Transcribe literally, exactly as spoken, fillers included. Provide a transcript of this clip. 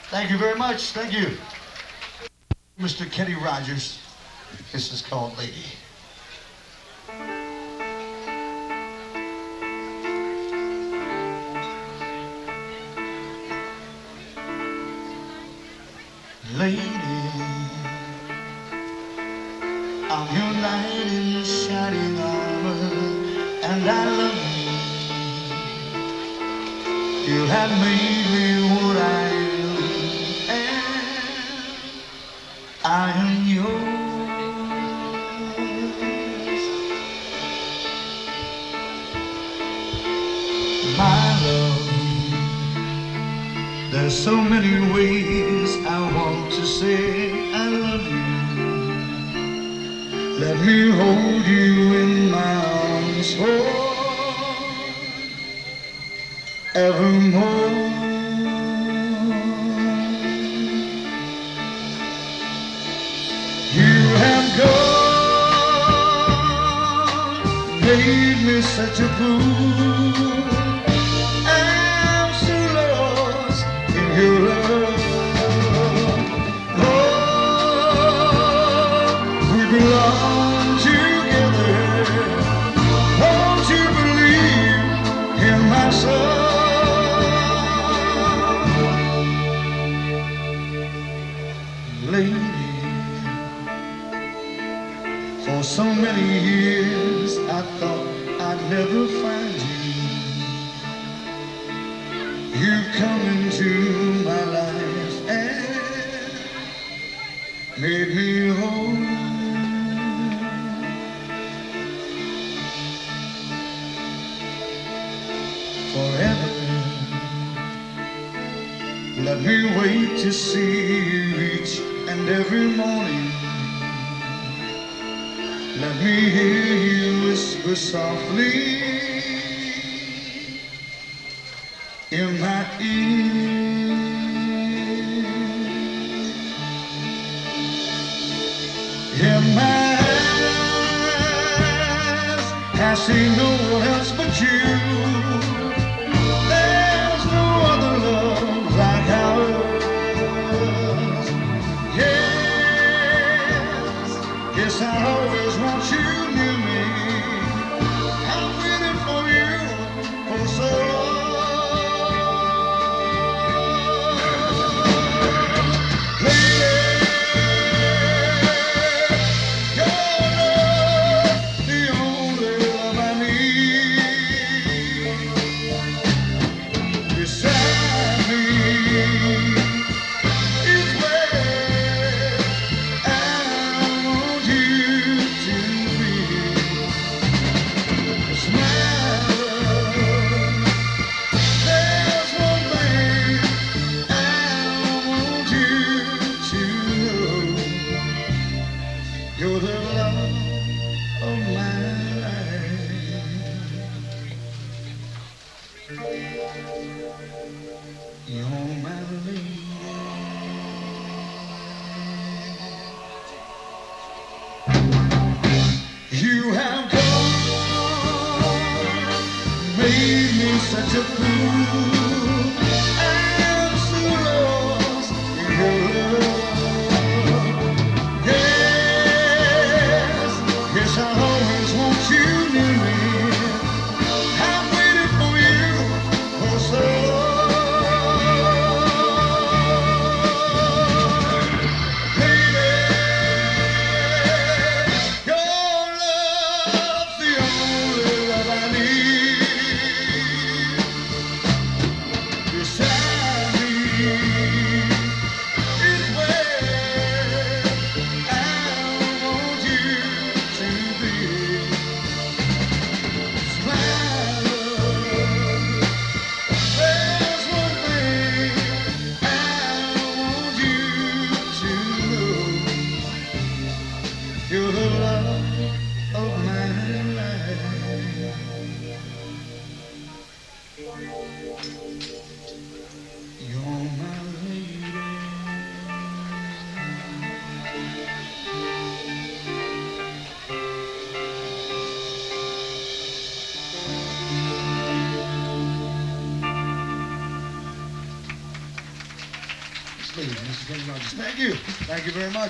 Thank you very much. Thank you. Mister Kenny Rogers. This is called Lady. Lady, I'm your knight in shining armor, and I love you. You have made me what I am, and I am yours. My love, there's so many ways I want to say I love you. Let me hold you in my arms forevermore. You have gone, made me such a fool. I'm so lost in your love. Belong together. Won't you believe in my song? Lady, for so many years I thought I'd never find you. You come into my life and made me whole. Forever, let me wait to see you each and every morning. Let me hear you whisper softly in my ear. In my eyes, I see no one else but you. Yes, I always want you near me. I've waited for you for so long. Lady, your love, the only love I need. Miss Lee, Missus Kenny Rogers. Thank you. Thank you very much.